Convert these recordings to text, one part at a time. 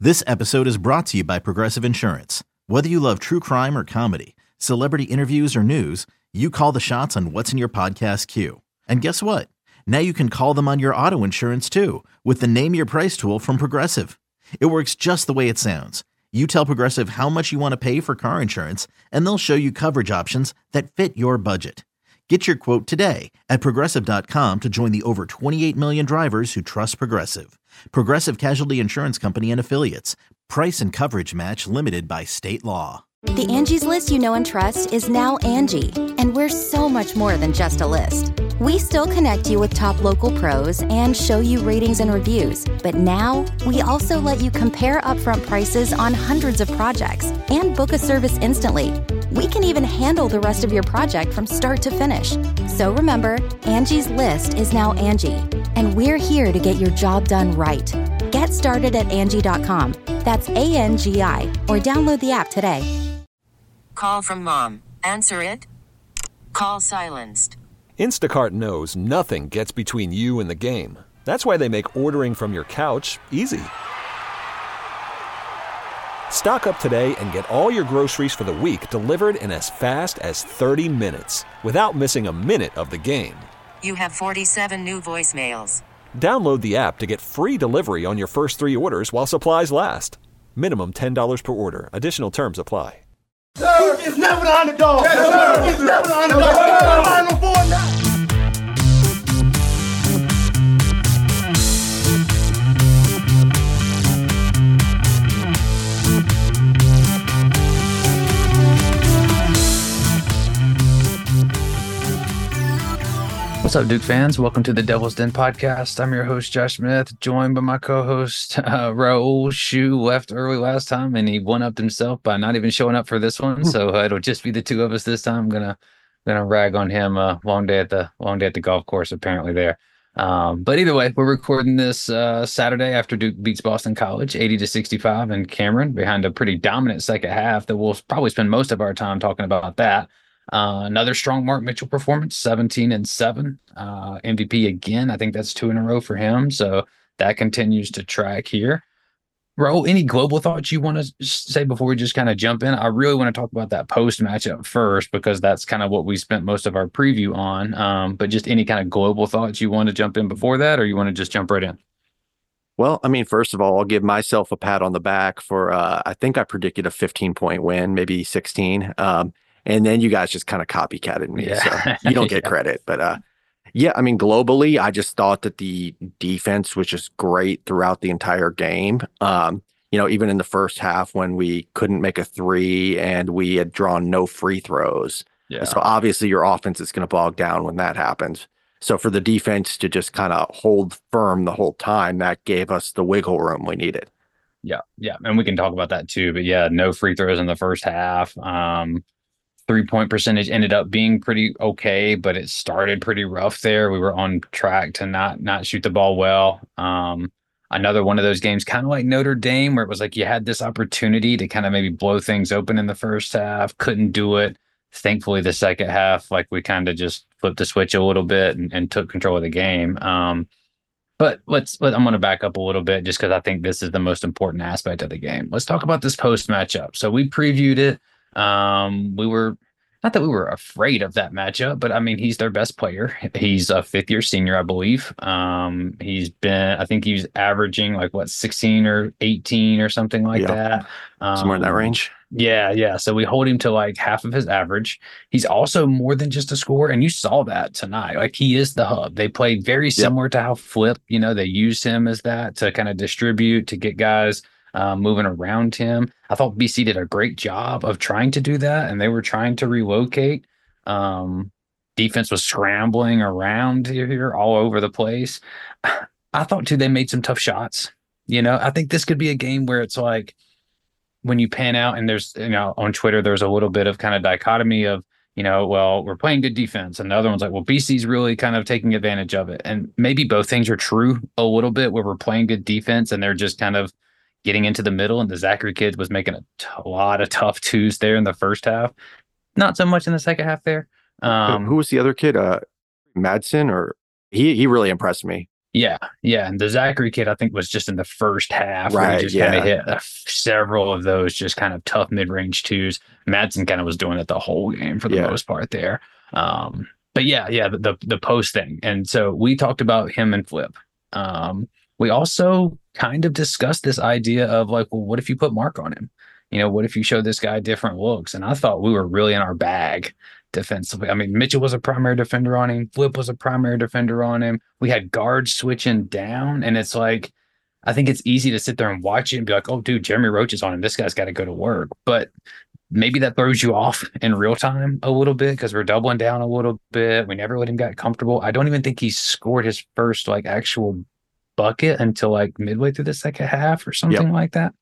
This episode is brought to you by Progressive Insurance. Whether you love true crime or comedy, celebrity interviews or news, you call the shots on what's in your podcast queue. And guess what? Now you can call them on your auto insurance too with the Name Your Price tool from Progressive. It works just the way it sounds. You tell Progressive how much you want to pay for car insurance, and they'll show you coverage options that fit your budget. Get your quote today at Progressive.com to join the over 28 million drivers who trust Progressive. Progressive Casualty Insurance Company and Affiliates. Price and coverage match limited by state law. The Angie's List you know and trust is now Angie, and we're so much more than just a list. We still connect you with top local pros and show you ratings and reviews, but now we also let you compare upfront prices on hundreds of projects and book a service instantly. We can even handle the rest of your project from start to finish. So remember, Angie's List is now Angie, and we're here to get your job done right. Get started at Angie.com. That's ANGI, or download the app today. Call from mom. Answer it. Call silenced. Instacart knows nothing gets between you and the game. That's why they make ordering from your couch easy. Stock up today and get all your groceries for the week delivered in as fast as 30 minutes without missing a minute of the game. You have 47 new voicemails. Download the app to get free delivery on your first 3 orders while supplies last. Minimum $10 per order. Additional terms apply. Sir, it's never the underdog. Yes, sir. It's never the underdog. What's up, Duke fans? Welcome to the Devil's Den podcast. I'm your host, Josh Smith, joined by my co-host, Raul Shu. Left early last time, and he one-upped himself by not even showing up for this one. So it'll just be the two of us this time. I'm gonna rag on him. Long day at the golf course, apparently there. But either way, we're recording this Saturday after Duke beats Boston College, 80-65 in Cameron, behind a pretty dominant second half that we'll probably spend most of our time talking about that. Another strong Mark Mitchell performance, 17-7, MVP again. I think that's 2 in a row for him. So that continues to track here. Raul, any global thoughts you want to say before we just kind of jump in? I really want to talk about that post matchup first, because that's kind of what we spent most of our preview on. But just any kind of global thoughts you want to jump in before that, or you want to just jump right in? Well, I mean, first of all, I'll give myself a pat on the back for, I think I predicted a 15-point win, maybe 16. And then you guys just kind of copycatted me. Yeah. So you don't get credit. But yeah, I mean, globally, I just thought that the defense was just great throughout the entire game. Even in the first half when we couldn't make a 3 and we had drawn no free throws. Yeah. So obviously your offense is going to bog down when that happens. So for the defense to just kind of hold firm the whole time, that gave us the wiggle room we needed. Yeah. And we can talk about that too. But yeah, no free throws in the first half. 3-point percentage ended up being pretty okay, but it started pretty rough there. We were on track to not shoot the ball well. Another one of those games, kind of like Notre Dame, where it was like you had this opportunity to kind of maybe blow things open in the first half, couldn't do it. Thankfully, the second half, like we kind of just flipped the switch a little bit and took control of the game. But I'm going to back up a little bit just because I think this is the most important aspect of the game. Let's talk about this post matchup. So we previewed it. We were not that we were afraid of that matchup, but I mean, he's their best player. He's a 5th-year senior, I believe. I think he was averaging 16 or 18 or something like that. Somewhere in that range. Yeah. So we hold him to half of his average. He's also more than just a scorer, and you saw that tonight. He is the hub. They played very similar to how Flip, they used him as that to kind of distribute, to get guys moving around him. I thought BC did a great job of trying to do that, and they were trying to relocate. Defense was scrambling around here all over the place. I thought, too, they made some tough shots. I think this could be a game where it's when you pan out, and there's, on Twitter, there's a little bit of kind of dichotomy of, we're playing good defense. And the other one's BC's really kind of taking advantage of it. And maybe both things are true a little bit, where we're playing good defense and they're just kind of getting into the middle, and the Zachary kid was making a lot of tough twos there in the first half. Not so much in the second half there. Who was the other kid? Madsen, or he really impressed me. Yeah, yeah. And the Zachary kid, I think, was just in the first half where he Right. just kind of Yeah. hit several of those just kind of tough mid-range twos. Madsen kind of was doing it the whole game for the Yeah. most part there. But yeah, the post thing. And so we talked about him and Flip. We also kind of discussed this idea of like, well, what if you put Mark on him? What if you show this guy different looks? And I thought we were really in our bag defensively. I mean, Mitchell was a primary defender on him. Flip was a primary defender on him. We had guards switching down, and it's like, I think it's easy to sit there and watch it and be like, oh, dude, Jeremy Roach is on him. This guy's got to go to work. But maybe that throws you off in real time a little bit because we're doubling down a little bit. We never let him get comfortable. I don't even think he scored his first like actual bucket until like midway through the second half or something like that.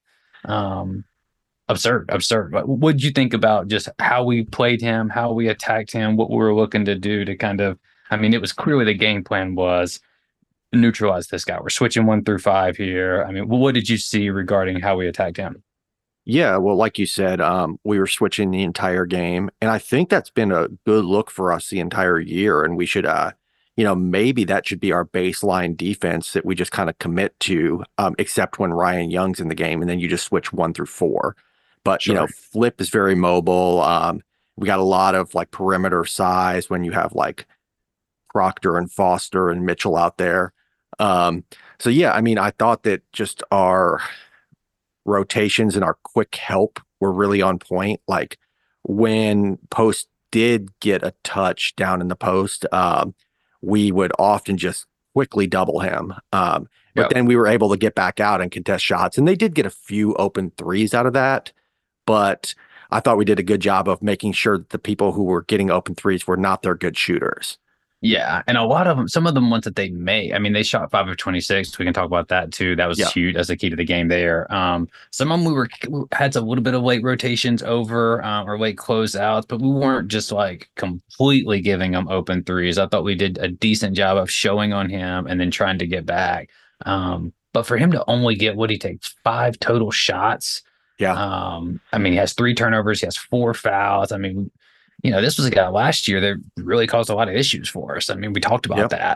Absurd. What did you think about just how we played him, how we attacked him, what we were looking to do to kind of, I mean, it was clearly the game plan was neutralize this guy. We're switching 1 through 5 here. I mean, what did you see regarding how we attacked him? Yeah, well, like you said, we were switching the entire game, and I think that's been a good look for us the entire year, and we should, maybe that should be our baseline defense that we just kind of commit to, except when Ryan Young's in the game, and then you just switch 1 through 4. But, Sure. Flip is very mobile. We got a lot of like perimeter size when you have like Proctor and Foster and Mitchell out there. So yeah, I mean, I thought that just our rotations and our quick help were really on point. Like when Post did get a touch down in the post, we would often just quickly double him. But then we were able to get back out and contest shots. And they did get a few open threes out of that. But I thought we did a good job of making sure that the people who were getting open threes were not their good shooters. Yeah. And a lot of them, some of them ones that they made, I mean, they shot 5 of 26. We can talk about that too. That was huge as a key to the game there. Some of them we had a little bit of late rotations over or late closeouts, but we weren't just like completely giving them open threes. I thought we did a decent job of showing on him and then trying to get back. But for him to only get, what he takes 5 total shots. Yeah. I mean, he has 3 turnovers. He has 4 fouls. I mean, this was a guy last year that really caused a lot of issues for us. I mean, we talked about that.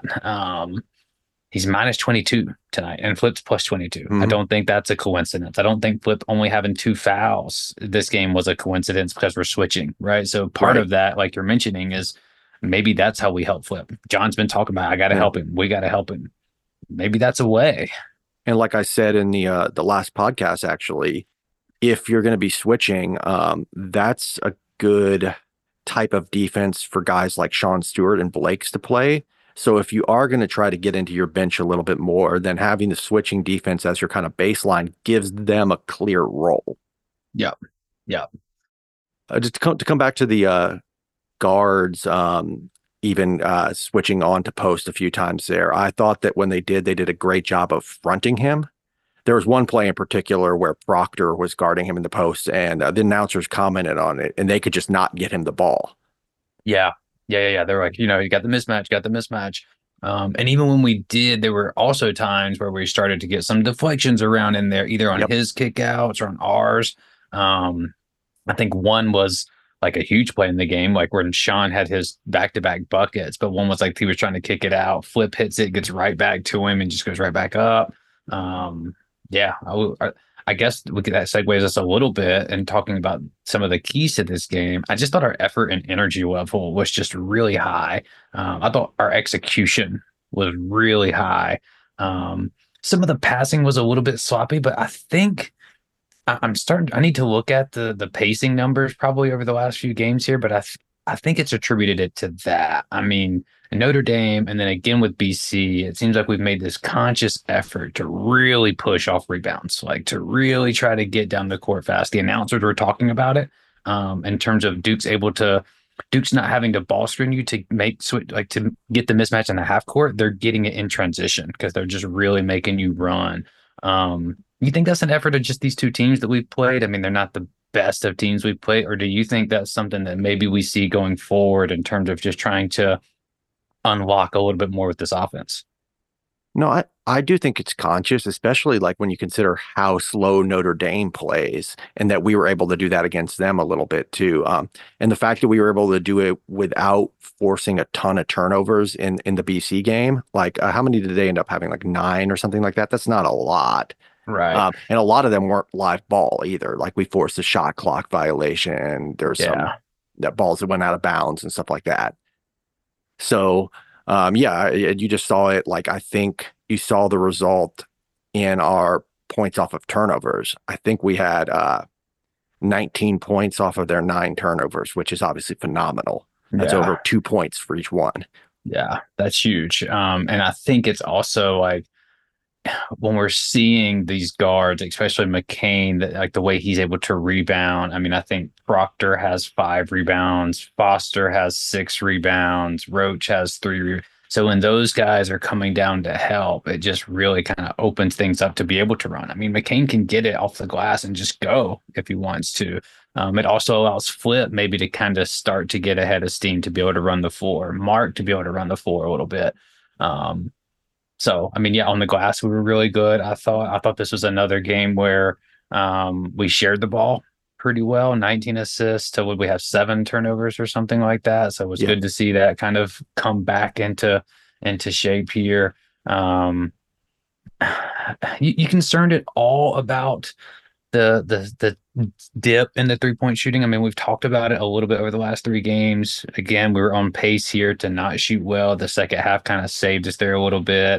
He's minus 22 tonight and Flip's plus 22. I don't think that's a coincidence. I don't think Flip only having 2 fouls this game was a coincidence because we're switching, right? So part of that, like you're mentioning, is maybe that's how we help Flip. John's been talking about, I got to help him. We got to help him. Maybe that's a way. And like I said in the last podcast, actually, if you're going to be switching, that's a good type of defense for guys like Sean Stewart and Blakes to play. So if you are going to try to get into your bench a little bit more, then having the switching defense as your kind of baseline gives them a clear role. Yeah. Just to come back to the guards, even switching on to Post a few times there, I thought that when they did a great job of fronting him. There was one play in particular where Proctor was guarding him in the post, and the announcers commented on it, and they could just not get him the ball. Yeah. They're like, you got the mismatch. And even when we did, there were also times where we started to get some deflections around in there, either on his kickouts or on ours. I think one was like a huge play in the game, like when Sean had his back-to-back buckets, but one was like he was trying to kick it out, Flip hits it, gets right back to him, and just goes right back up. I guess that segues us a little bit in talking about some of the keys to this game. I just thought our effort and energy level was just really high. I thought our execution was really high. Some of the passing was a little bit sloppy, but I think I need to look at the pacing numbers probably over the last few games here, but I think it's attributed it to that. I mean, Notre Dame and then again with BC, it seems like we've made this conscious effort to really push off rebounds, like to really try to get down the court fast. The announcers were talking about it in terms of Duke's not having to ball screen you to to get the mismatch in the half court. They're getting it in transition because they're just really making you run. You think that's an effort of just these two teams that we've played? I mean, they're not the best of teams we've played, or do you think that's something that maybe we see going forward in terms of just trying to unlock a little bit more with this offense? No, I do think it's conscious, especially like when you consider how slow Notre Dame plays, and that we were able to do that against them a little bit too. And the fact that we were able to do it without forcing a ton of turnovers in the BC game, like how many did they end up having? Like 9 or something like that. That's not a lot. Right. And a lot of them weren't live ball either. Like we forced a shot clock violation. There's some that balls that went out of bounds and stuff like that. So, you just saw it. Like, I think you saw the result in our points off of turnovers. I think we had 19 points off of their 9 turnovers, which is obviously phenomenal. That's over 2 points for each one. Yeah, that's huge. And I think it's also like when we're seeing these guards, especially McCain, that like the way he's able to rebound. I mean, I think Proctor has 5 rebounds, Foster has 6 rebounds, Roach has 3. So when those guys are coming down to help, it just really kind of opens things up to be able to run. I mean, McCain can get it off the glass and just go if he wants to. It also allows Flip maybe to kind of start to get ahead of steam to be able to run the floor, Mark to be able to run the floor a little bit. So, I mean, on the glass, we were really good. I thought this was another game where we shared the ball pretty well, 19 assists. So would we have 7 turnovers or something like that? So it was good to see that kind of come back into shape here. You concerned at all about the dip in the 3-point shooting? I mean, we've talked about it a little bit over the last 3 games. Again, we were on pace here to not shoot well. The second half kind of saved us there a little bit.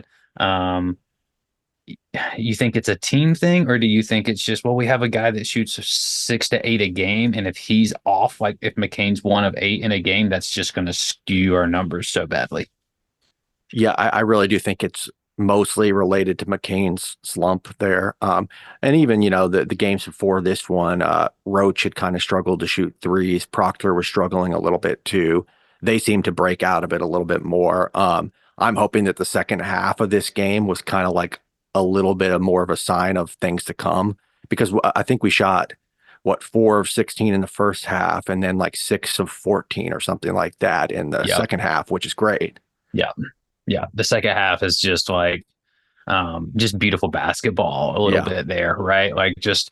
You think it's a team thing, or do you think it's just, well, we have a guy that shoots 6 to 8 a game, and if he's off, like if McCain's 1 of 8 in a game, that's just going to skew our numbers so badly? Yeah, I really do think it's mostly related to McCain's slump there. And even, the games before this one, Roach had kind of struggled to shoot threes. Proctor was struggling a little bit too. They seemed to break out of it a little bit more. I'm hoping that the second half of this game was kind of like a little bit of more of a sign of things to come, because I think we shot 4 of 16 in the first half, and then like 6 of 14 or something like that in the second half, which is great. Yeah, the second half is just like just beautiful basketball a little bit there, right? Like just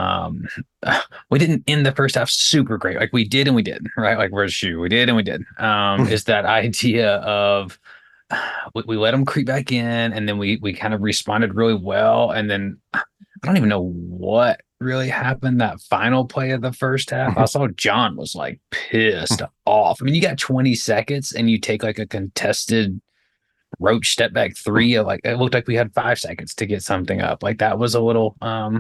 we didn't end the first half super great. Like we did and we didn't, right? Like where's Shoe? We did and we didn't. Is that idea of we let them creep back in, and then we kind of responded really well, and then I don't even know what really happened that final play of the first half. I saw John was like pissed off. I mean, you got 20 seconds and you take like a contested Roach step back 3. Like it looked like we had 5 seconds to get something up. Like that was a little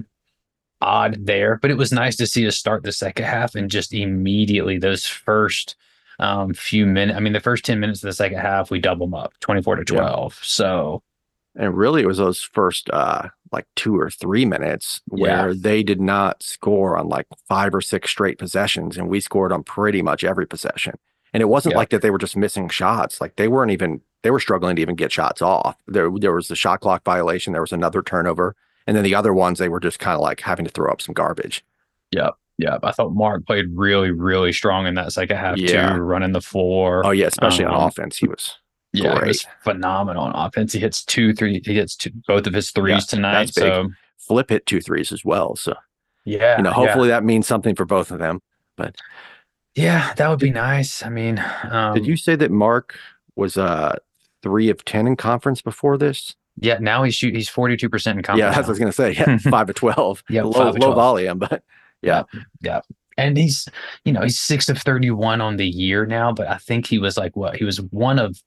odd there, but it was nice to see us start the second half and just immediately those first few minutes. I mean, the first 10 minutes of the second half, we double them up 24 to 12. Yeah. So, and really it was those first like 2 or 3 minutes where they did not score on like 5 or 6 straight possessions, and we scored on pretty much every possession. And it wasn't like that they were just missing shots. Like they were struggling to even get shots off. There was the shot clock violation. There was another turnover. And then the other ones, they were just kind of like having to throw up some garbage. Yep. I thought Mark played really, really strong in that second half too, running the floor. Oh yeah, especially on offense. He was great. He was phenomenal on offense. He hits 2 3. He hits both of his threes tonight. So Flip hit 2 threes as well. So hopefully that means something for both of them. But yeah, that would be nice. I mean, did you say that Mark was 3 of 10 in conference before this? Yeah, now he's 42% in conference. Yeah, that's what I was gonna say. Yeah, 5 of 12. Yeah, low volume, but yeah. And he's 6 of 31 on the year now, but I think he was like he was 1 of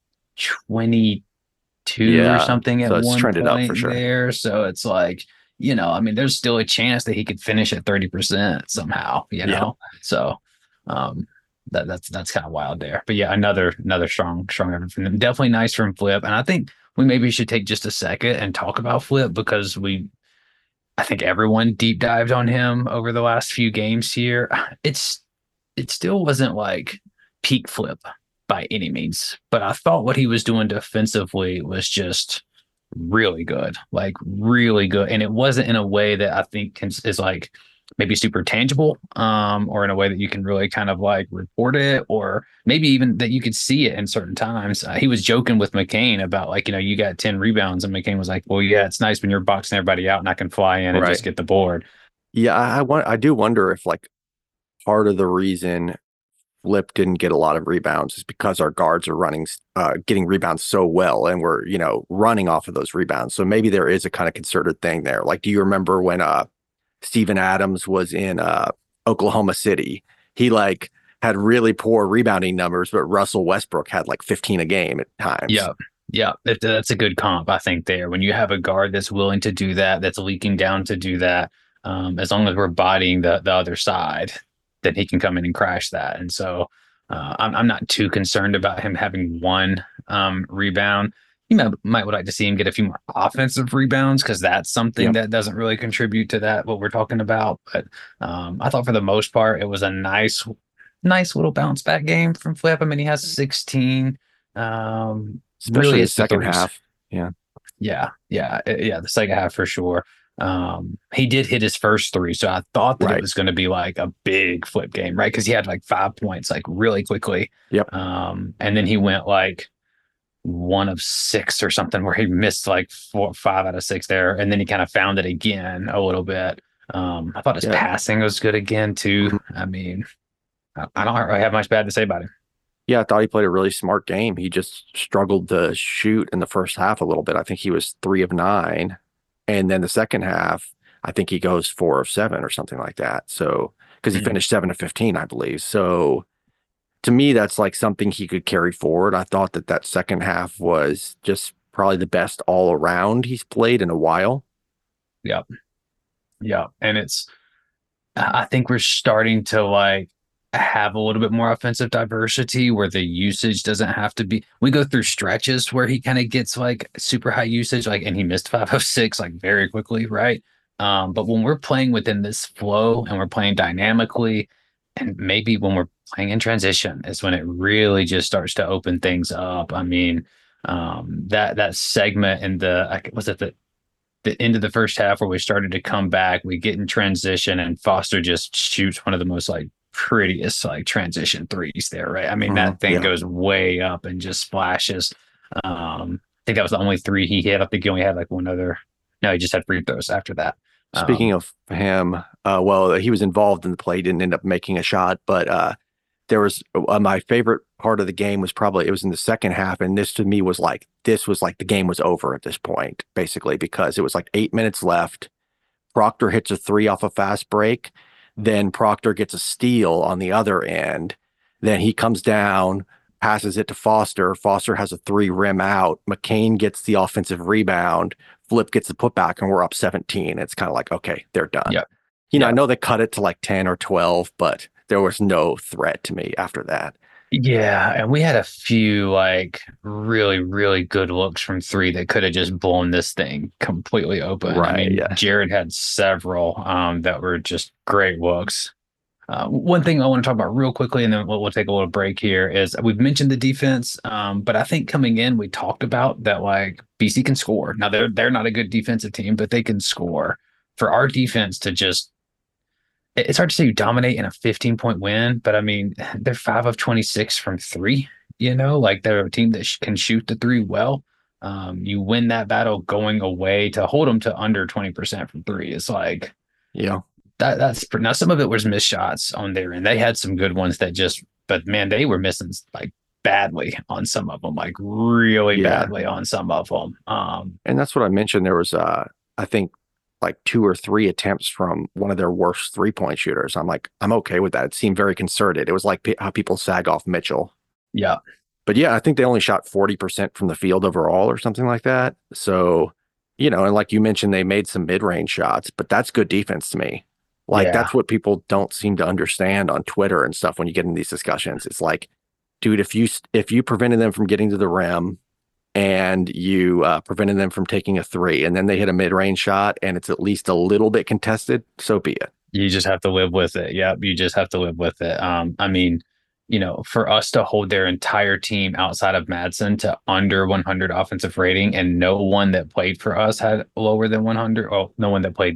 22 or something at one trended point up for sure. There. So it's like, I mean, there's still a chance that he could finish at 30% somehow, So that's kind of wild there. But yeah, another strong effort from them. Definitely nice from Flip. And I think we maybe should take just a second and talk about Flip, because I think everyone deep dived on him over the last few games here. It still wasn't like peak Flip by any means, but I thought what he was doing defensively was just really good, like really good. And it wasn't in a way that I think is like maybe super tangible, or in a way that you can really kind of like report it, or maybe even that you could see it in certain times. He was joking with McCain about like, you got 10 rebounds, and McCain was like, well, yeah, it's nice when you're boxing everybody out and I can fly in and just get the board. Yeah, I do wonder if like part of the reason Flip didn't get a lot of rebounds is because our guards are getting rebounds so well, and we're, running off of those rebounds. So maybe there is a kind of concerted thing there. Like, do you remember when Steven Adams was in Oklahoma City? He like had really poor rebounding numbers, but Russell Westbrook had like 15 a game at times. Yeah, that's a good comp, I think, there. When you have a guard that's willing to do that, that's leaking down to do that, as long as we're bodying the other side, then he can come in and crash that. And so I'm not too concerned about him having one rebound. You might would like to see him get a few more offensive rebounds, because that's something that doesn't really contribute to that, what we're talking about. But I thought for the most part, it was a nice little bounce back game from Flip. I mean, he has 16. Especially really the second half. Yeah, the second half for sure. He did hit his first three, so I thought that it was going to be like a big Flip game, right? Because he had like 5 points like really quickly. Yep. And then he went like 1 of 6 or something, where he missed like 5 out of 6 there, and then he kind of found it again a little bit. I thought his passing was good again too. I mean, I don't really have much bad to say about him. Yeah, I thought he played a really smart game. He just struggled to shoot in the first half a little bit. I think he was 3 of 9. And then the second half, I think he goes 4 of 7 or something like that. So, because he finished 7 of 15, I believe. So to me, that's like something he could carry forward. I thought that second half was just probably the best all around he's played in a while. Yep. And I think we're starting to like have a little bit more offensive diversity, where the usage doesn't have to be. We go through stretches where he kind of gets like super high usage, like, and he missed 5 of 6 like very quickly, right? But when we're playing within this flow and we're playing dynamically, and maybe when we're playing in transition, is when it really just starts to open things up. I mean, that segment in the end of the first half where we started to come back, we get in transition and Foster just shoots one of the most like prettiest like transition threes there, right? I mean, that thing goes way up and just splashes. I think that was the only 3 he hit. I think he only had like one other. No, he just had free throws after that. Speaking of him, he was involved in the play, didn't end up making a shot, but there was my favorite part of the game was probably, it was in the second half, and this to me was like the game was over at this point, basically, because it was like 8 minutes left. Proctor hits a 3 off a fast break. Then Proctor gets a steal on the other end. Then he comes down, passes it to Foster. Foster has a 3 rim out. McCain gets the offensive rebound. Flip gets the putback, and we're up 17. It's kind of like, okay, they're done. Yep. I know they cut it to like 10 or 12, but there was no threat to me after that. Yeah, and we had a few like really, really good looks from 3 that could have just blown this thing completely open. Right, I mean, Jared had several that were just great looks. One thing I want to talk about real quickly, and then we'll take a little break here, is we've mentioned the defense, but I think coming in, we talked about that like BC can score. Now, they're not a good defensive team, but they can score. For our defense to just, it's hard to say you dominate in a 15-point win, but I mean, they're 5 of 26 from 3, like they're a team that can shoot the 3 well. You win that battle going away to hold them to under 20% from 3. It's like, that's now some of it was missed shots on their end. They had some good ones but man, they were missing like badly on some of them, like really badly on some of them. And that's what I mentioned. There was, I think, like 2 or 3 attempts from one of their worst 3-point shooters. I'm like, I'm okay with that. It seemed very concerted. It was like how people sag off Mitchell. Yeah. But yeah, I think they only shot 40% from the field overall or something like that. So, and like you mentioned, they made some mid-range shots, but that's good defense to me. Like that's what people don't seem to understand on Twitter and stuff when you get in these discussions. It's like, dude, if you prevented them from getting to the rim, and you prevented them from taking a 3, and then they hit a mid-range shot and it's at least a little bit contested, so be it. You just have to live with it. Yep, you just have to live with it. I mean, for us to hold their entire team outside of Madsen to under 100 offensive rating, and no one that played for us had lower than 100. Well, no one that played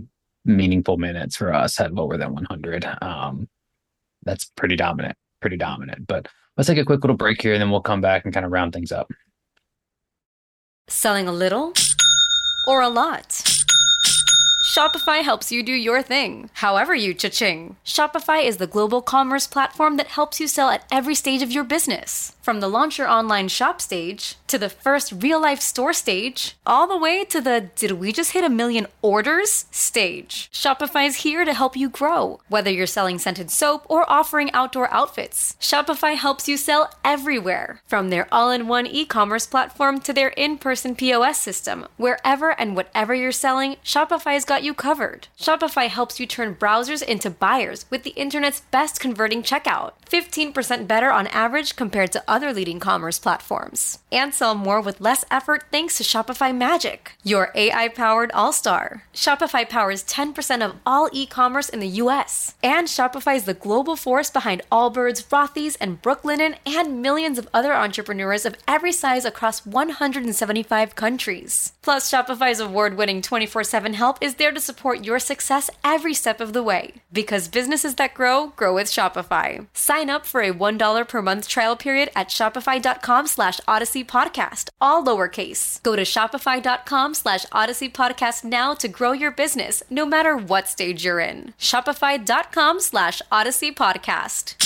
meaningful minutes for us had lower than 100. That's pretty dominant. But let's take a quick little break here, and then we'll come back and kind of round things up. Selling a little or a lot? Shopify helps you do your thing, however you cha-ching. Shopify is the global commerce platform that helps you sell at every stage of your business. From the launch your online shop stage, to the first real-life store stage, all the way to the did we just hit 1 million orders stage. Shopify's here to help you grow. Whether you're selling scented soap or offering outdoor outfits, Shopify helps you sell everywhere. From their all-in-one e-commerce platform to their in-person POS system, wherever and whatever you're selling, Shopify's got you covered. Shopify helps you turn browsers into buyers with the internet's best converting checkout. 15% better on average compared to other leading commerce platforms. And sell more with less effort thanks to Shopify Magic, your AI-powered all-star. Shopify powers 10% of all e-commerce in the US. And Shopify is the global force behind Allbirds, Rothy's, and Brooklinen, and millions of other entrepreneurs of every size across 175 countries. Plus, Shopify's award-winning 24/7 help is there to support your success every step of the way. Because businesses that grow with Shopify. Sign up for a $1 per month trial period at shopify.com/Odyssey Podcast, all lowercase. Go to shopify.com/Odyssey Podcast now to grow your business, no matter what stage you're in. Shopify.com/Odyssey Podcast.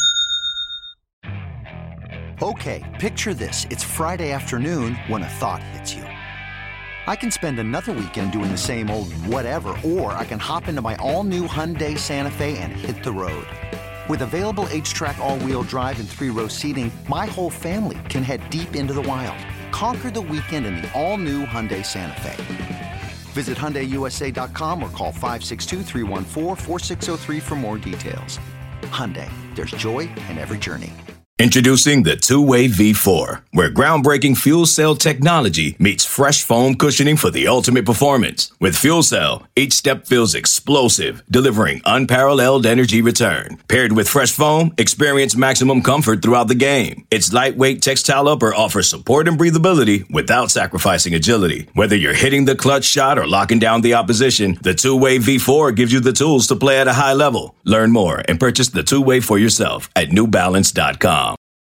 Okay, picture this. It's Friday afternoon when a thought hits you. I can spend another weekend doing the same old whatever, or I can hop into my all-new Hyundai Santa Fe and hit the road. With available H-Track all-wheel drive and 3-row seating, my whole family can head deep into the wild. Conquer the weekend in the all-new Hyundai Santa Fe. Visit HyundaiUSA.com or call 562-314-4603 for more details. Hyundai, there's joy in every journey. Introducing the Two-Way V4, where groundbreaking fuel cell technology meets fresh foam cushioning for the ultimate performance. With fuel cell, each step feels explosive, delivering unparalleled energy return. Paired with fresh foam, experience maximum comfort throughout the game. Its lightweight textile upper offers support and breathability without sacrificing agility. Whether you're hitting the clutch shot or locking down the opposition, the Two-Way V4 gives you the tools to play at a high level. Learn more and purchase the Two-Way for yourself at NewBalance.com.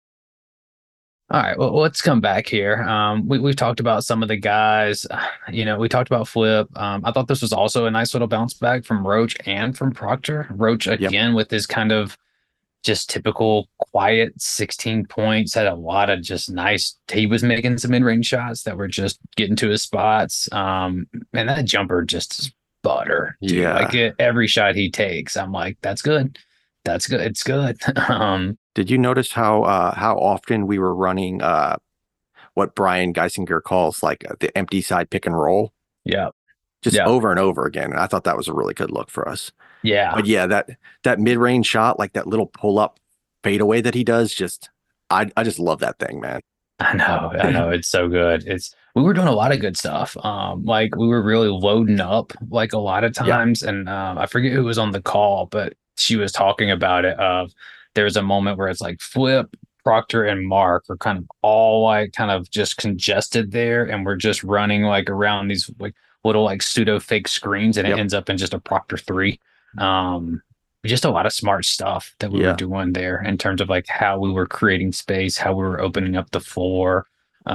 All right, well, let's come back here. We've talked about some of the guys. We talked about Flip. I thought this was also a nice little bounce back from Roach and from Proctor. Roach, again, with his kind of just typical quiet 16 points, had a lot of just nice. He was making some mid-range shots that were just getting to his spots. And that jumper just is butter. Dude. Yeah. Like every shot he takes, I'm like, that's good. That's good. It's good. Did you notice how often we were running what Brian Geisinger calls like the empty side pick and roll? Yeah. Just over and over again. And I thought that was a really good look for us. Yeah. But yeah, that mid-range shot, like that little pull-up fadeaway that he does, I just love that thing, man. I know. It's so good. We were doing a lot of good stuff. Like we were really loading up like a lot of times. Yeah. And I forget who was on the call, but she was talking about it. There's a moment where it's like Flip, Proctor, and Mark are kind of all like kind of just congested there, and we're just running like around these like little like pseudo fake screens, and it ends up in just a Proctor 3. Just a lot of smart stuff that we were doing there in terms of like how we were creating space, how we were opening up the floor.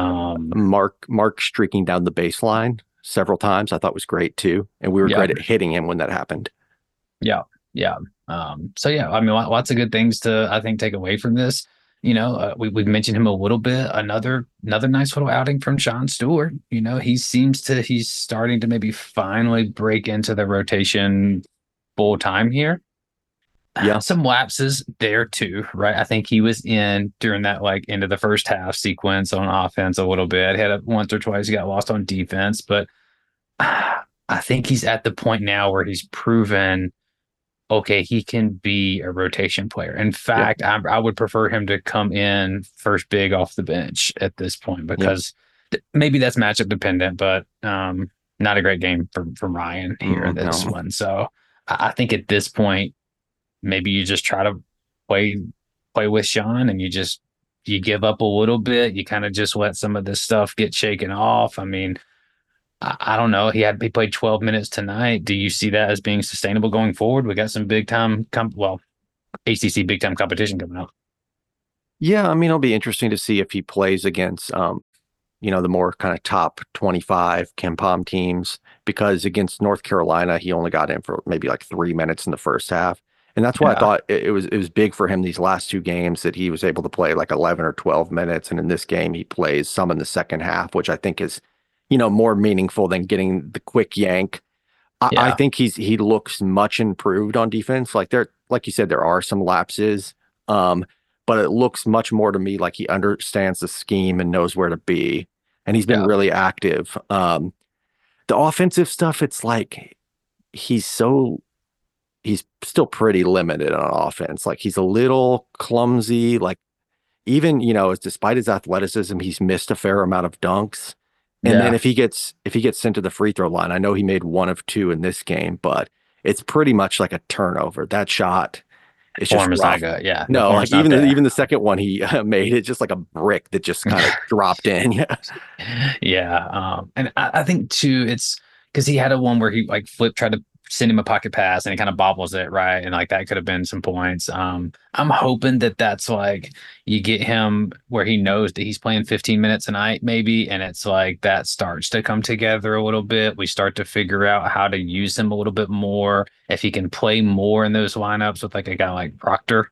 Mark streaking down the baseline several times I thought was great too, and we were great at hitting him when that happened. Yeah. So I mean, lots of good things to, I think, take away from this. We've mentioned him a little bit. Another nice little outing from Sean Stewart. He's starting to maybe finally break into the rotation full time here. Yeah, some lapses there too, right? I think he was in during that like end of the first half sequence on offense a little bit. Had once or twice he got lost on defense, but I think he's at the point now where he's proven, okay, he can be a rotation player. In fact, I would prefer him to come in first big off the bench at this point, because maybe that's matchup dependent, but not a great game from Ryan here in this one. So I think at this point, maybe you just try to play with Sean, and you give up a little bit. You kind of just let some of this stuff get shaken off. I mean, I don't know. He played 12 minutes tonight. Do you see that as being sustainable going forward? We got some big time, ACC big time competition coming up. Yeah, I mean, it'll be interesting to see if he plays against, the more kind of top 25 KenPom teams, because against North Carolina, he only got in for maybe like 3 minutes in the first half. And that's why I thought it was big for him these last two games that he was able to play like 11 or 12 minutes. And in this game, he plays some in the second half, which I think is, more meaningful than getting the quick yank. I think he looks much improved on defense. Like you said, there are some lapses, but it looks much more to me like he understands the scheme and knows where to be. And he's been really active. The offensive stuff, it's like he's still pretty limited on offense. Like he's a little clumsy. Like even, despite his athleticism, he's missed a fair amount of dunks. And then if he gets sent to the free throw line, I know he made 1 of 2 in this game, but it's pretty much like a turnover. That shot is just rough. No, like even the second one he made, it's just like a brick that just kind of dropped in. And I think too, it's because he had a one where he like tried to send him a pocket pass and he kind of bobbles it, right? And like that could have been some points. I'm hoping that's like you get him where he knows that he's playing 15 minutes a night maybe, and it's like that starts to come together a little bit. We start to figure out how to use him a little bit more. If he can play more in those lineups with like a guy like Proctor,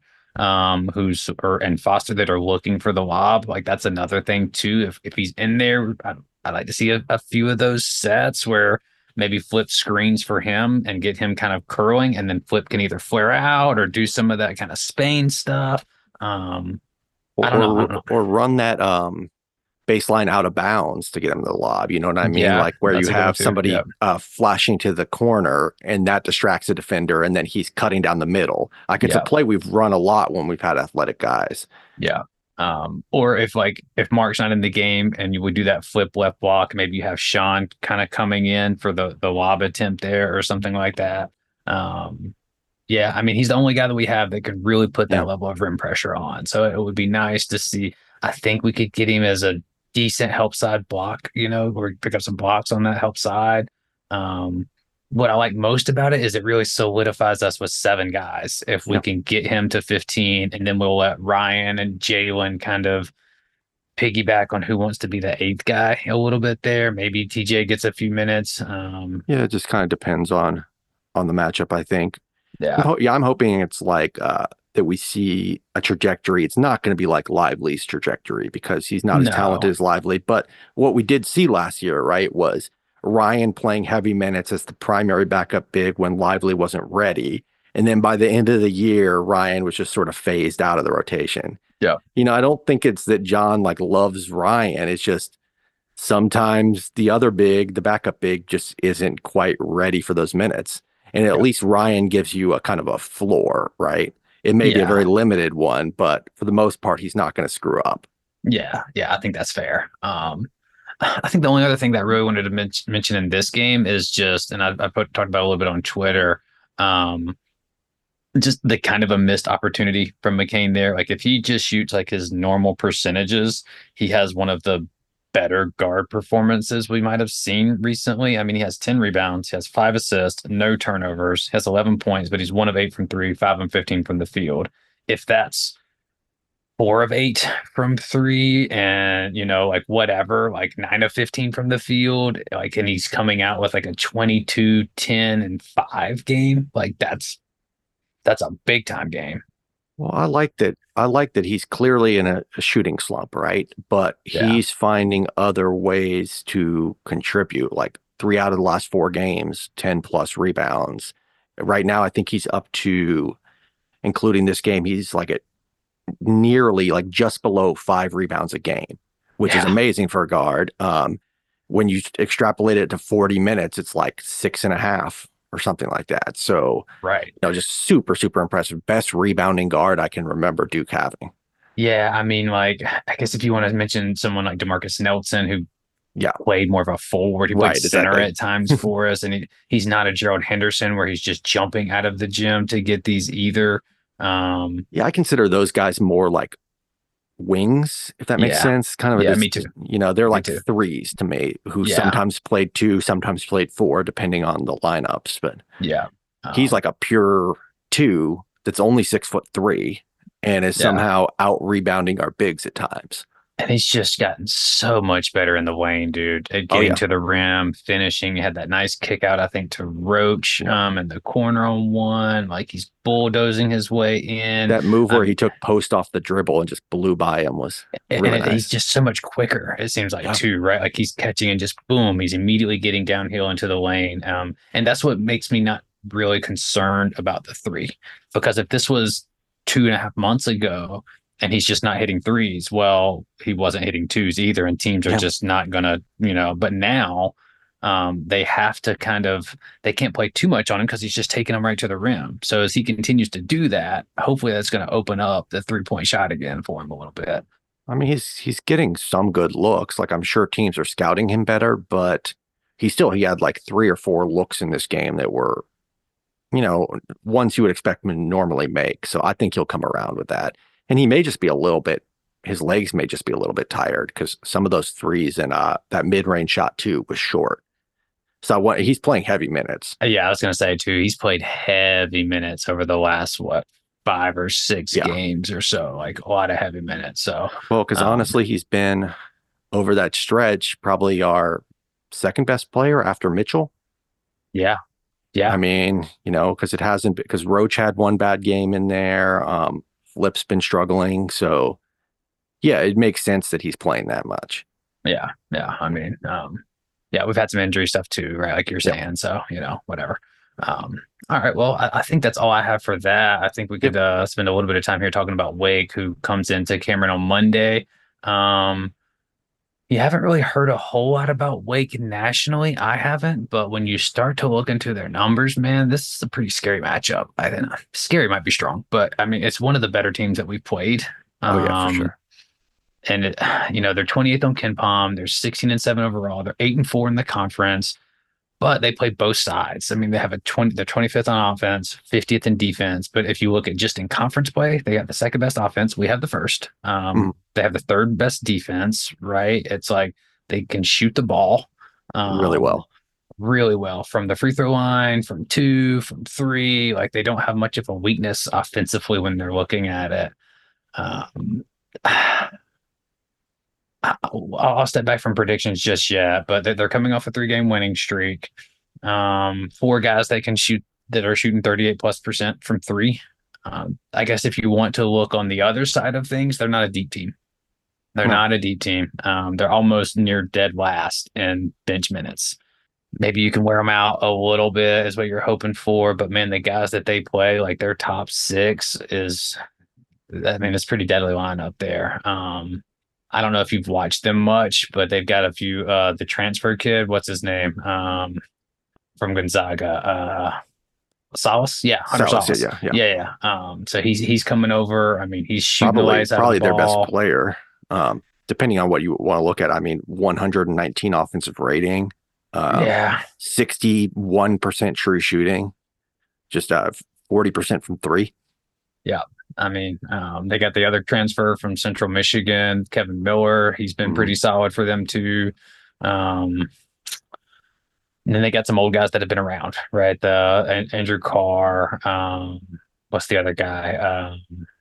and Foster that are looking for the lob, like that's another thing too. If he's in there, I'd like to see a few of those sets where maybe Flip screens for him and get him kind of curling, and then Flip can either flare out or do some of that kind of Spain stuff. I don't know. Or run that baseline out of bounds to get him the lob. You know what I mean? Like where you have somebody flashing to the corner and that distracts a defender, and then he's cutting down the middle. Like it's a play we've run a lot when we've had athletic guys. Or if Mark's not in the game and you would do that flip left block, maybe you have Sean kind of coming in for the lob attempt there or something like that. I mean, he's the only guy that we have that could really put that level of rim pressure on. So it would be nice to see. I think we could get him as a decent help side block, or pick up some blocks on that help side. What I like most about it is it really solidifies us with 7 guys. If we can get him to 15, and then we'll let Ryan and Jalen kind of piggyback on who wants to be the 8th guy a little bit there. Maybe TJ gets a few minutes. It just kind of depends on the matchup, I think. I'm hoping it's like that we see a trajectory. It's not going to be like Lively's trajectory because he's not as talented as Lively. But what we did see last year, right, was Ryan playing heavy minutes as the primary backup big when Lively wasn't ready. And then by the end of the year, Ryan was just sort of phased out of the rotation. I don't think it's that John like loves Ryan. It's just sometimes the other big, the backup big, just isn't quite ready for those minutes. And at least Ryan gives you a kind of a floor, right? It may be a very limited one, but for the most part, he's not going to screw up. I think that's fair. I think the only other thing that I really wanted to mention in this game is just, and I talked about a little bit on Twitter, just the kind of a missed opportunity from McCain there. Like if he just shoots like his normal percentages, he has one of the better guard performances we might have seen recently. I mean, he has 10 rebounds, he has 5 assists, no turnovers, has 11 points, but he's 1 of 8 from 3, 5 of 15 from the field. If that's 4 of 8 from 3 and, like whatever, like 9 of 15 from the field, like, and he's coming out with like a 22, 10 and 5 game, like that's a big time game. Well, I like that he's clearly in a shooting slump, right? But he's finding other ways to contribute, like 3 out of the last 4 games, 10 plus rebounds. Right now, I think he's up to, including this game, he's like at nearly like just below 5 rebounds a game, which is amazing for a guard. When you extrapolate it to 40 minutes, it's like 6.5 or something like that. So, just super, super impressive. Best rebounding guard I can remember Duke having. Yeah, I mean, like, I guess if you want to mention someone like DeMarcus Nelson, who played more of a forward, he played center at times for us, and he's not a Gerald Henderson where he's just jumping out of the gym to get these either. I consider those guys more like wings, if that makes Yeah. sense. Kind of Yeah, me too. They're like too. threes to me, who Yeah. sometimes played 2, sometimes played 4, depending on the lineups. But Yeah. he's like a pure 2 that's only 6'3" and is somehow out rebounding our bigs at times. And he's just gotten so much better in the Wayne, dude. At getting to the rim, finishing. He had that nice kick out, I think, to Roach in the corner on one. Like he's bulldozing his way in. That move where he took post off the dribble and just blew by him was really nice. He's just so much quicker, it seems like, too, right? Like he's catching and just boom, he's immediately getting downhill into the lane. And that's what makes me not really concerned about the 3. Because if this was 2.5 months ago, and he's just not hitting 3s, well, he wasn't hitting 2s either, and teams are just not going to, but now they have to they can't play too much on him because he's just taking them right to the rim. So as he continues to do that, hopefully that's going to open up the 3-point shot again for him a little bit. I mean, he's getting some good looks. Like, I'm sure teams are scouting him better, but he had like 3 or 4 looks in this game that were, ones you would expect him to normally make. So I think he'll come around with that. And he may just be his legs may just be a little bit tired because some of those 3s and that mid-range shot too was short. So he's playing heavy minutes. Yeah, I was going to say too, he's played heavy minutes over the last, 5 or 6 games or so, like a lot of heavy minutes. So, well, because honestly, he's been over that stretch, probably our second best player after Mitchell. Yeah. Yeah. I mean, because Roach had one bad game in there. Flip's been struggling. So, yeah, it makes sense that he's playing that much. Yeah. Yeah. I mean, we've had some injury stuff too, right? Like you're saying. So, whatever. All right. Well, I think that's all I have for that. I think we could spend a little bit of time here talking about Wake, who comes into Cameron on Monday. You haven't really heard a whole lot about Wake nationally. I haven't, but when you start to look into their numbers, man, this is a pretty scary matchup. I don't know. Scary might be strong, but I mean, it's one of the better teams that we've played. For sure. And they're 28th on KenPom. They're 16-7 overall. They're 8-4 in the conference, but they play both sides. I mean, they have they're 25th on offense, 50th in defense. But if you look at just in conference play, they got the second best offense. We have the first. They have the third best defense, right? It's like they can shoot the ball really well from the free throw line, from 2, from 3. Like they don't have much of a weakness offensively when they're looking at it. I'll step back from predictions just yet, but they're coming off a 3-game winning streak. 4 guys that are shooting 38+% from 3. I guess if you want to look on the other side of things, they're not a deep team. Not a deep team. They're almost near dead last in bench minutes. Maybe you can wear them out a little bit is what you're hoping for, but man, the guys that they play, like their top 6 it's pretty deadly lineup there. I don't know if you've watched them much, but they've got a few, the transfer kid, what's his name? From Gonzaga, Salas. Yeah. Hunter Salas. Yeah. So he's coming over. I mean, he's shooting the lights out of the ball. Probably their best player. Depending on what you want to look at. I mean, 119 offensive rating. 61% true shooting, just 40% from 3. Yeah. I mean, they got the other transfer from Central Michigan, Kevin Miller. He's been pretty solid for them too. And then they got some old guys that have been around, right? Andrew Carr. What's the other guy?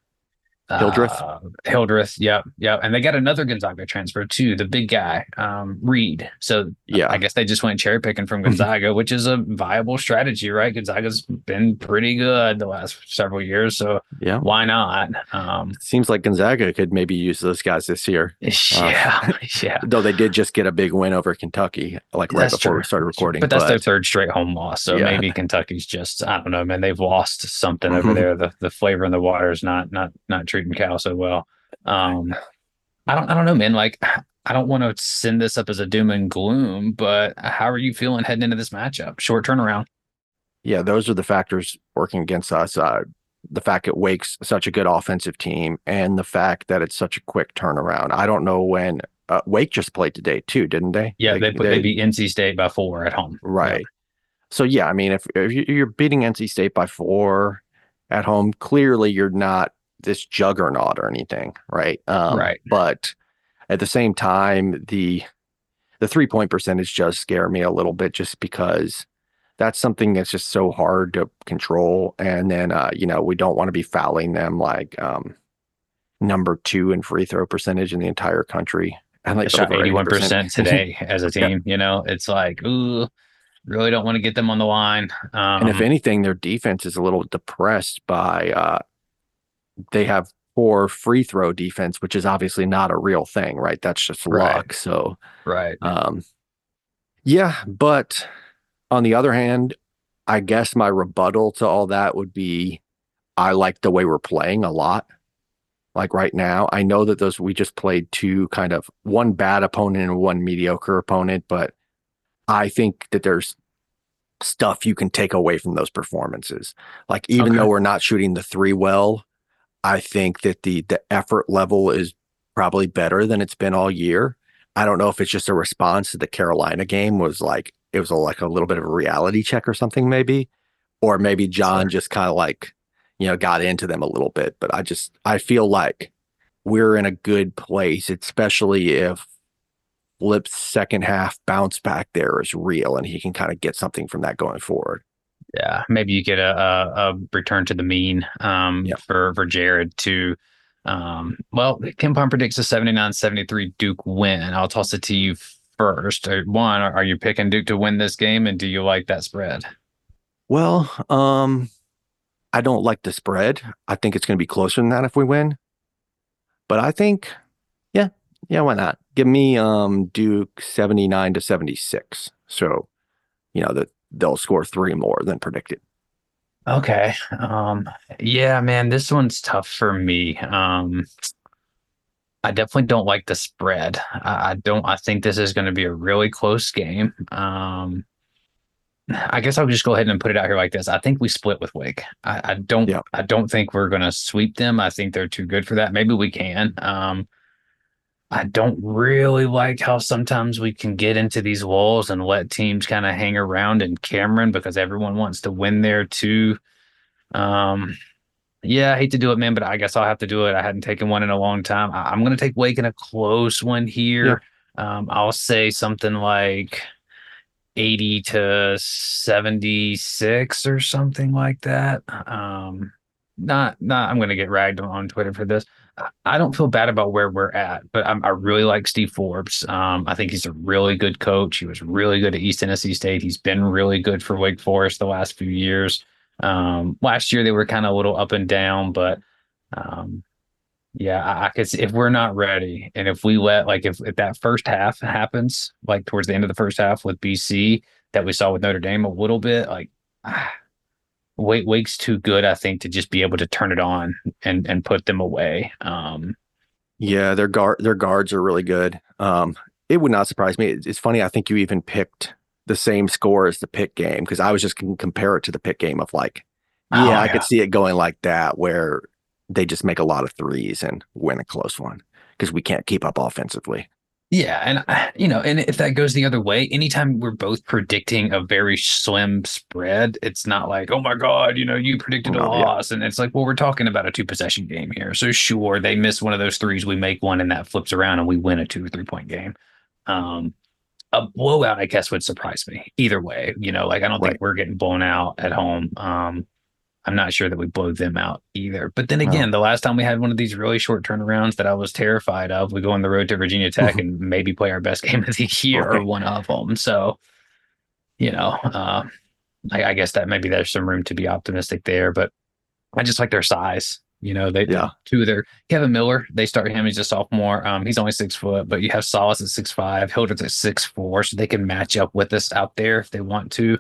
Hildreth. Yep. And they got another Gonzaga transfer too, the big guy, Reed. So I guess they just went cherry picking from Gonzaga, which is a viable strategy, right? Gonzaga's been pretty good the last several years, so why not? Seems like Gonzaga could maybe use those guys this year. Though they did just get a big win over Kentucky, like right before we started recording. But that's their third straight home loss, so maybe Kentucky's just, I don't know, man. They've lost something over there. The flavor in the water is not treating Cal so well. I don't know, man. Like, I don't want to send this up as a doom and gloom, but how are you feeling heading into this matchup? Short turnaround. Yeah, those are the factors working against us. The fact that Wake's such a good offensive team and the fact that it's such a quick turnaround. I don't know when Wake just played today too, didn't they? Yeah, they beat NC State by 4 at home. Right. So, I mean, if you're beating NC State by 4 at home, clearly you're not this juggernaut or anything, right? Right. But at the same time, the 3-point percentage does scare me a little bit, just because that's something that's just so hard to control. And then, we don't want to be fouling them like number 2 in free throw percentage in the entire country. And like shot 81% today as a team. Yeah. It's like, ooh, really don't want to get them on the line. And if anything, their defense is a little depressed by they have poor free throw defense, which is obviously not a real thing, right? That's just luck. So, right. Yeah, but on the other hand, I guess my rebuttal to all that would be, I like the way we're playing a lot. Like right now, I know that we just played one bad opponent and one mediocre opponent, but I think that there's stuff you can take away from those performances. Like, even though we're not shooting the 3 well, I think that the effort level is probably better than it's been all year. I don't know if it's just a response to the Carolina game was like, it was like a little bit of a reality check or something maybe, or maybe John just kind of like, got into them a little bit. But I feel like we're in a good place, especially if Flip's second half bounce back there is real and he can kind of get something from that going forward. Yeah, maybe you get a return to the mean for Jared to, KenPom predicts a 79-73 Duke win. I'll toss it to you first. One, are you picking Duke to win this game, and do you like that spread? Well, I don't like the spread. I think it's going to be closer than that if we win. But I think, yeah, why not? Give me Duke 79-76. So, that they'll score 3 more than predicted. Okay. Yeah, man, this one's tough for me. I definitely don't like the spread. I think this is going to be a really close game. I guess I'll just go ahead and put it out here like this. I think we split with Wake. I don't think we're going to sweep them. I think they're too good for that. Maybe we can. I don't really like how sometimes we can get into these walls and let teams kind of hang around in Cameron because everyone wants to win there too. Yeah, I hate to do it, man, but I guess I'll have to do it. I hadn't taken one in a long time. I'm going to take Wake in a close one here. Yeah. I'll say something like 80-76 or something like that. I'm going to get ragged on Twitter for this. I don't feel bad about where we're at, but I really like Steve Forbes. I think he's a really good coach. He was really good at East Tennessee State. He's been really good for Wake Forest the last few years. Last year they were kind of a little up and down, but I could see if we're not ready and if we if that first half happens, like towards the end of the first half with BC that we saw with Notre Dame a little bit, Wake's too good, I think, to just be able to turn it on and put them away. Yeah, their guards are really good. It would not surprise me. It's funny. I think you even picked the same score as the Pitt game because I was just going to compare it to the Pitt game of I could see it going like that where they just make a lot of threes and win a close one because we can't keep up offensively. Yeah, and and if that goes the other way, anytime we're both predicting a very slim spread, it's not like, oh my God, you predicted a loss, and it's like, well, we're talking about a 2-possession game here. So sure, they miss one of those threes, we make one, and that flips around, and we win a 2 or 3 point game. A blowout, I guess, would surprise me either way. I don't think we're getting blown out at home. I'm not sure that we blow them out either. But then again, the last time we had one of these really short turnarounds that I was terrified of, we go on the road to Virginia Tech and maybe play our best game of the year or one of them. So, I guess that maybe there's some room to be optimistic there. But I just like their size. Kevin Miller, they start him. He's a sophomore. He's only 6 foot, but you have Solace at 6'5", Hildreth at 6'4", so they can match up with us out there if they want to.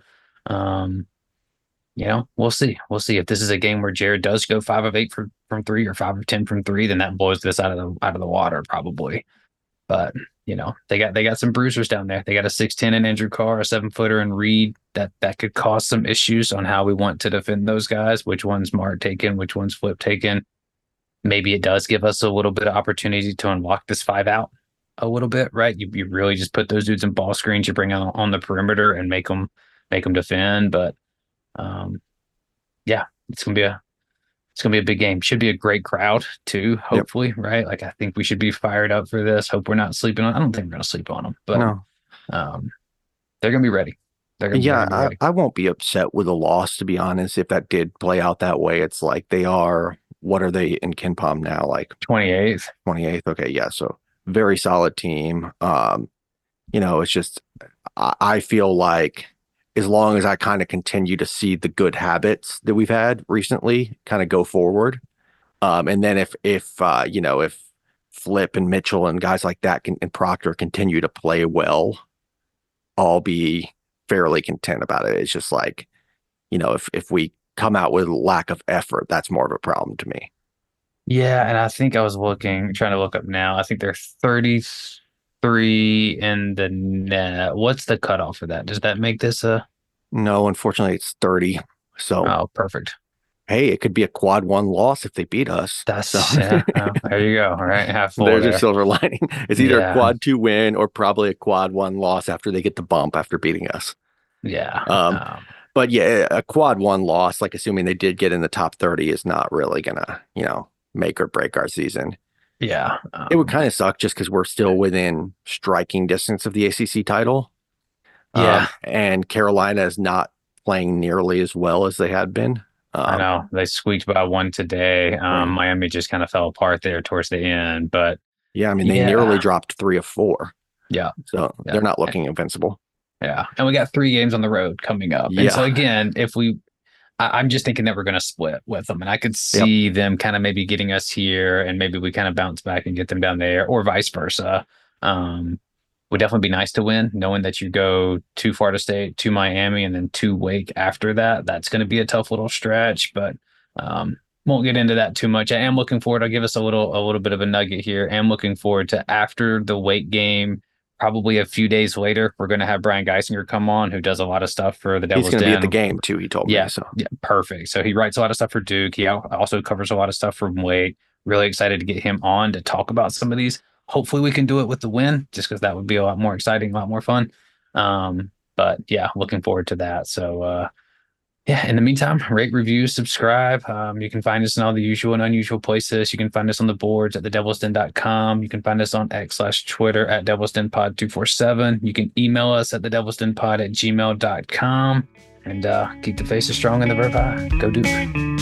We'll see. We'll see if this is a game where Jared does go 5 of 8 from 3 or 5 of 10 from 3, then that blows this out of the water probably. But they got some bruisers down there. They got a 6'10" in Andrew Carr, a 7-footer in Reed. That could cause some issues on how we want to defend those guys. Which one's Mart taken? Which one's Flip taken? Maybe it does give us a little bit of opportunity to unlock this 5 out a little bit, right? You really just put those dudes in ball screens. You bring them on the perimeter and make them defend. But it's gonna be a It's going to be a big game. Should be a great crowd too, hopefully, right? Like, I think we should be fired up for this. Hope we're not sleeping on. I don't think we're going to sleep on them, but they're going to be ready. I won't be upset with a loss, to be honest. If that did play out that way, it's like they are. What are they in KenPom now? Like 28th. 28th. Okay, yeah. So very solid team. It's just I feel like as long as I kind of continue to see the good habits that we've had recently kind of go forward, and then if Flip and Mitchell and guys like that and Proctor continue to play well, I'll be fairly content about it. It's just like, if we come out with lack of effort, that's more of a problem to me. Yeah, and I think I was trying to look up now. I think they're 33 in the net. What's the cutoff for that? Does that make this a... No, unfortunately, it's 30. So, oh, perfect. Hey, it could be a quad 1 loss if they beat us. Yeah, there you go. All right, half full. There's a silver lining. It's either a quad 2 win or probably a quad 1 loss after they get the bump after beating us. Yeah. But yeah, a quad 1 loss, like assuming they did get in the top 30, is not really gonna, make or break our season. Yeah. It would kind of suck just because we're still within striking distance of the ACC title. Yeah. And Carolina is not playing nearly as well as they had been. I know they squeaked by 1 today. Miami just kind of fell apart there towards the end, but yeah, I mean, they nearly dropped 3 of 4. Yeah. So they're not looking invincible. Yeah. And we got 3 games on the road coming up. And so again, I'm just thinking that we're going to split with them, and I could see them kind of maybe getting us here, and maybe we kind of bounce back and get them down there, or vice versa. Would definitely be nice to win, knowing that you go to Florida State, to Miami, and then to Wake after that. That's going to be a tough little stretch, but won't get into that too much. I am looking forward. I'll give us a little bit of a nugget here. I am looking forward to after the Wake game. Probably a few days later, we're going to have Brian Geisinger come on, who does a lot of stuff for the Devil's Den. He's going to be at the game too, he told me. So. Yeah, perfect. So he writes a lot of stuff for Duke. He also covers a lot of stuff from Wake. Really excited to get him on to talk about some of these. Hopefully we can do it with the win, just because that would be a lot more exciting, a lot more fun. But yeah, looking forward to that. So in the meantime, rate, review, subscribe. You can find us in all the usual and unusual places. You can find us on the boards at thedevilsden.com. You can find us on X/Twitter at devilsdenpod247. You can email us at thedevilsdenpod@gmail.com. And keep the faces strong and the verb high. Go Duke.